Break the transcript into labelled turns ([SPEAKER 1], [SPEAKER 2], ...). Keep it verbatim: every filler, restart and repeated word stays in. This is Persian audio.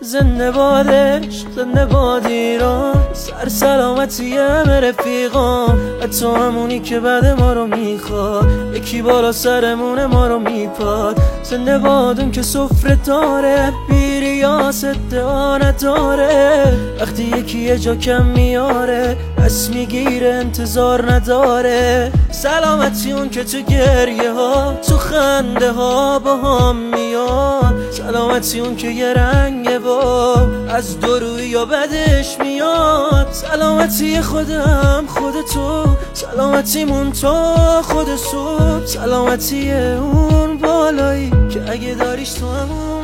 [SPEAKER 1] زنده بادش، زنده باد ایران، سر سلامتی همه رفیقام، حتی همونی که بعد ما رو میخواد، یکی بالا سرمون ما رو میپاد. زنده باد اون که سفره داره، بی ریاست ادعا نداره، وقتی یکی یه جا کم میاره دست میگیره انتظار نداره. سلامتی اون که تو گریه ها تو خنده ها با هم میاد، سلامتی اون که یه رنگه و از دروی یا بدش میاد. سلامتی خودم خود تو، سلامتیمون تا خود صبح، سلامتی اون بالایی که اگه داریش تو همون